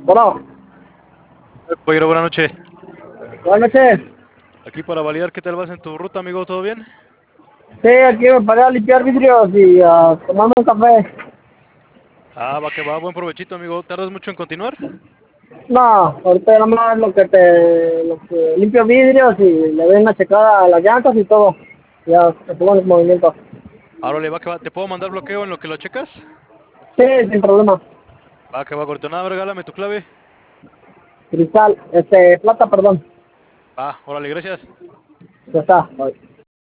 Bueno, Oye, buenas noches. buenas noches. Aquí para validar qué tal vas en tu ruta, amigo, ¿todo bien? Sí, aquí me paré a limpiar vidrios y a tomarme un café. Va que va, buen provechito, amigo. ¿Tardas mucho en continuar? No, ahorita nada más lo que limpio vidrios y le doy una checada a las llantas y todo. Ya, se pongo en movimiento. Ahora le va que va. ¿Te puedo mandar bloqueo en lo que lo checas? Sí, sin problema. Va que va, Cortonada, regálame tu clave. Cristal, plata, perdón. Órale, gracias. Ya está. Bye.